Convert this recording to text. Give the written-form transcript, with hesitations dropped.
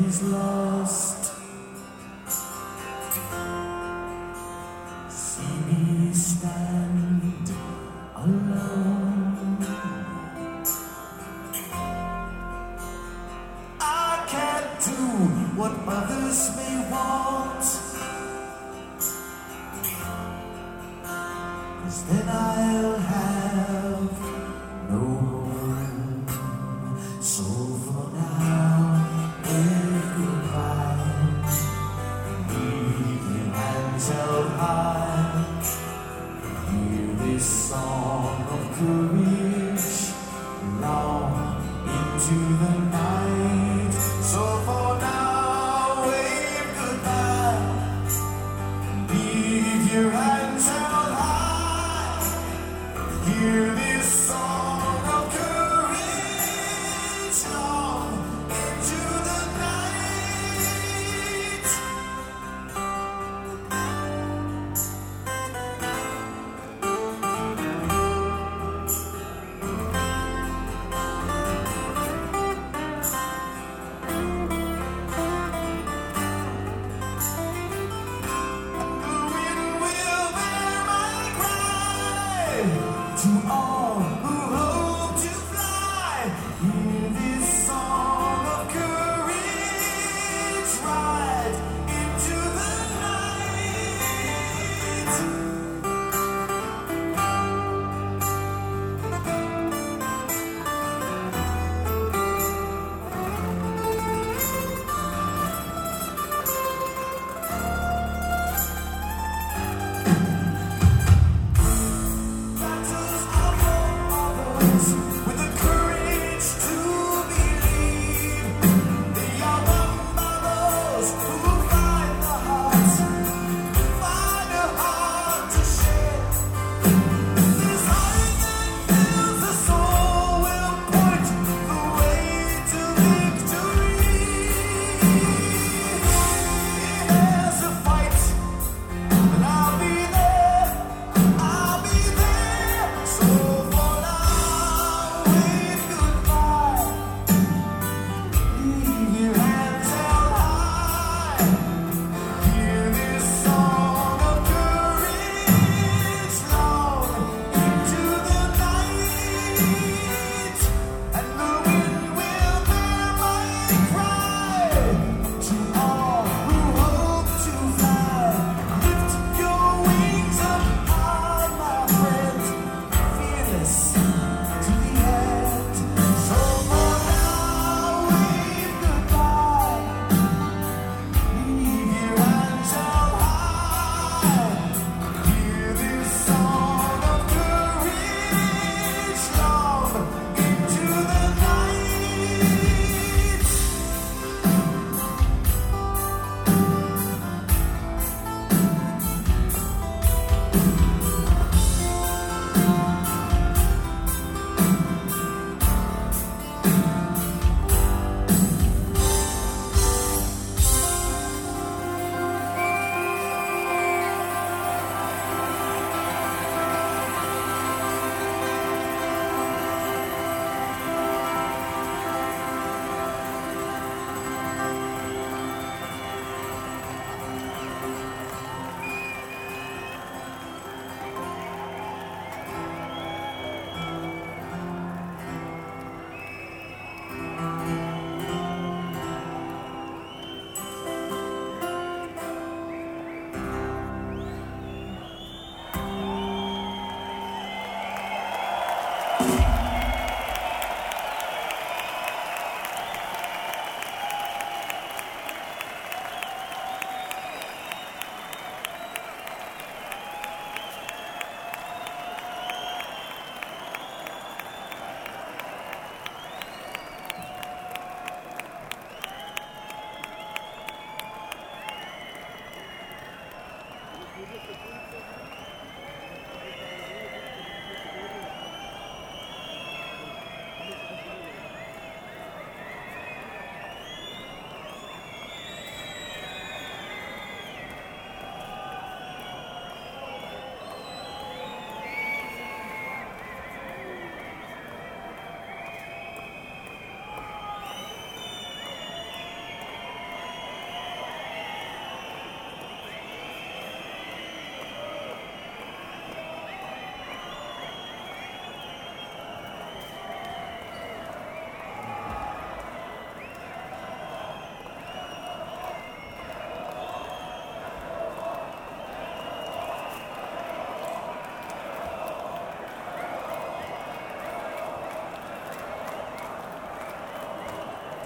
is lost. See me stand alone. I can't do what others may want, 'cause then I'll have no home. So for now, wave goodbye, leave your hands held high. Hear this song of courage long into the night. So for now, wave goodbye, leave your hands held high. Hear this song of courage long into the night. The wind will bear my cry to all